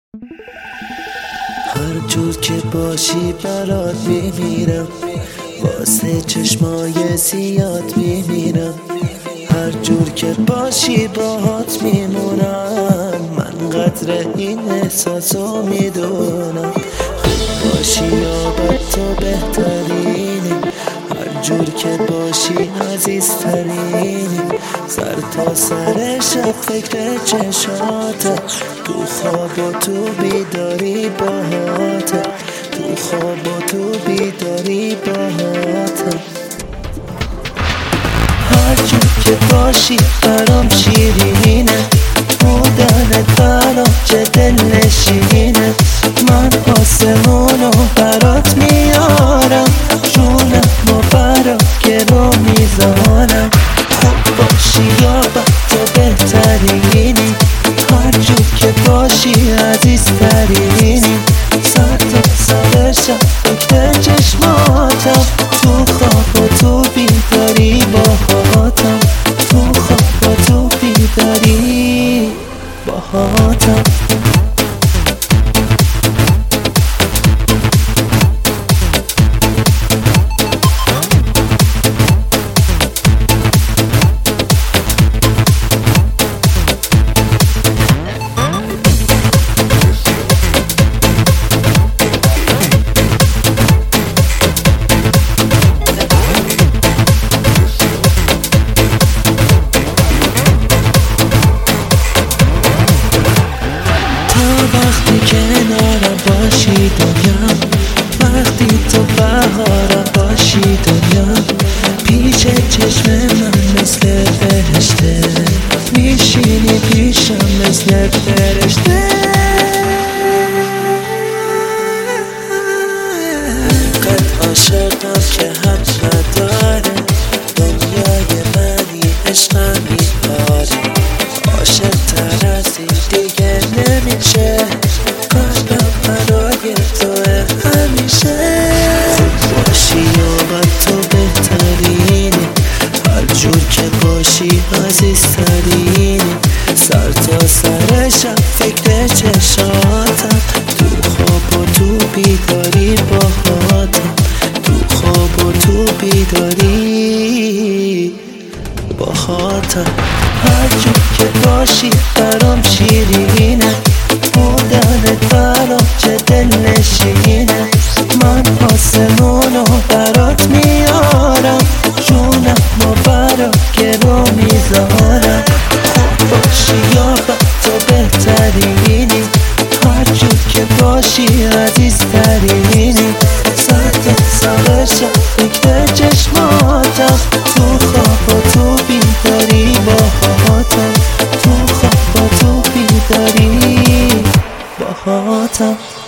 هر جور که باشی برات میمیرم، واسه چشمای زیاد میمیرم. هر جور که باشی باهات میمونم، من قدر این احساسو میدونم. خوب باشی یا بد تو بهترینی، هر جور که باشی عزیزترینی. سر تا سر شب فکر چشاته، تو خواب و تو بیداری باهاته، تو خواب و تو بیداری باهاته. هر جور که باشی برام شیرینه، بودنت برام چه دلنشینه. من آسمونو برات میارم، جونم و برات گرو میذارم. خوب باشی یا بد تو بهترینی، هر جور که باشی عزیزترینی. سر تا سر شب فکر چشماتم، تو خواب و تو بیداری باهاتم، تو خواب و تو بیداری باهاتم. وقتی کنارم باشی دنیا، وقتی تو بهارم باشی دنیا. پیش چشم من مثل فرشته، میشینی پیشم مثل فرشته. قد عاشقم که حد نداره، دنیای منی عشقم میاره. عاشق تر از این دیگه نمیشه، قلبم برای توه همیشه. خوب باشی یا بد تو بهترینی، هر جور که باشی عزیزترینی. سر تا سر شب فکر چشاتم، تو خواب و تو بیداری باهاتم، تو خواب و تو بیداری باهاتم. هر جور که باشی برام شیرینه، بودنت برام چه دلنشینه. من آسمونو برات میارم، جونم و برات گرو میذارم. خوب باشی یا بد تو بهترینی، هر جور که باشی عزیزترینی. سر تا سر شب فکر چشماتم، تو خواب و تو بیداری باهاتم، تو خواب و تو بیداری باهاتم.